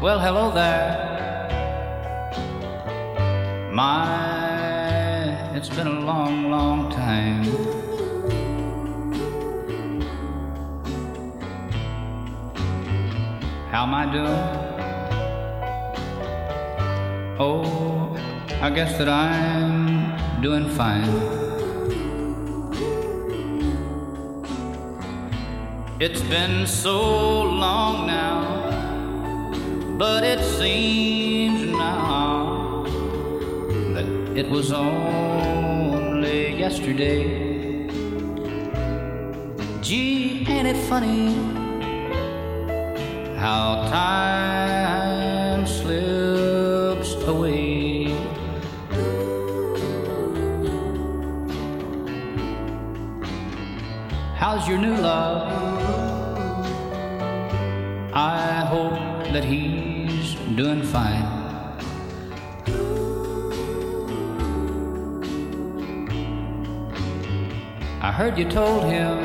Well, hello there. It's been a long, long time. How am I doing? Oh, I guess that I'm doing fine. It's been so long now, but it seems now that it was only yesterday. Gee, ain't it funny how time slips away? How's your new love? I hope that he's doing fine. I heard you told him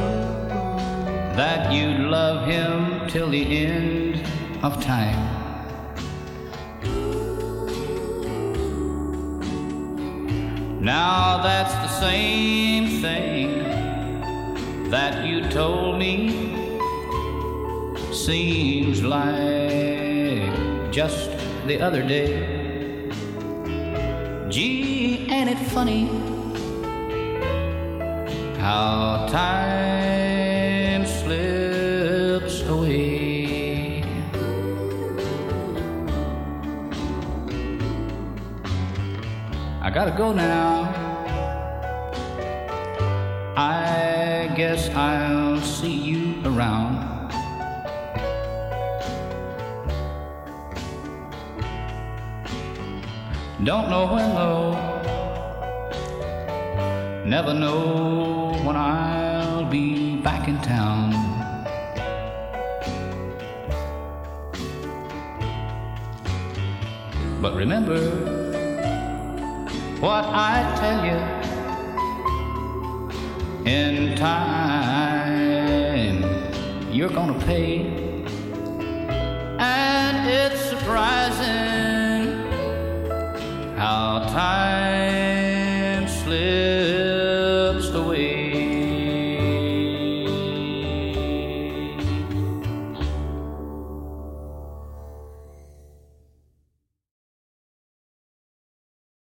that you'd love him till the end of time. Now that's the same thing that you told me. Seems like just the other day. Gee, ain't it funny how time slips away? I gotta go now. I guess I'll see you around. Don't know when though, never know when I'll be back in town. But remember what I tell you, in time you're gonna pay, and it's surprising